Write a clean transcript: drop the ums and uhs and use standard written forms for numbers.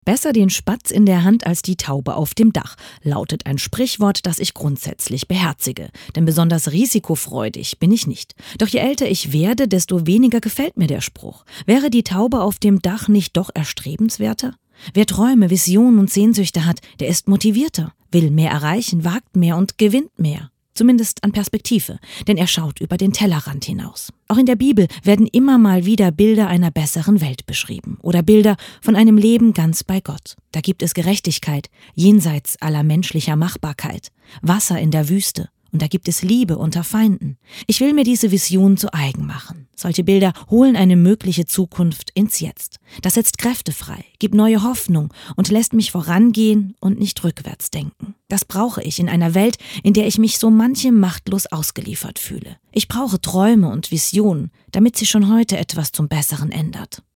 Besser den Spatz in der Hand als die Taube auf dem Dach, lautet ein Sprichwort, das ich grundsätzlich beherzige. Denn besonders risikofreudig bin ich nicht. Doch je älter ich werde, desto weniger gefällt mir der Spruch. Wäre die Taube auf dem Dach nicht doch erstrebenswerter? Wer Träume, Visionen und Sehnsüchte hat, der ist motivierter, will mehr erreichen, wagt mehr und gewinnt mehr. Zumindest an Perspektive, denn er schaut über den Tellerrand hinaus. Auch in der Bibel werden immer mal wieder Bilder einer besseren Welt beschrieben oder Bilder von einem Leben ganz bei Gott. Da gibt es Gerechtigkeit, jenseits aller menschlicher Machbarkeit, Wasser in der Wüste und da gibt es Liebe unter Feinden. Ich will mir diese Vision zu eigen machen. Solche Bilder holen eine mögliche Zukunft ins Jetzt. Das setzt Kräfte frei, gibt neue Hoffnung und lässt mich vorangehen und nicht rückwärts denken. Das brauche ich in einer Welt, in der ich mich so manchem machtlos ausgeliefert fühle. Ich brauche Träume und Visionen, damit sich schon heute etwas zum Besseren ändert.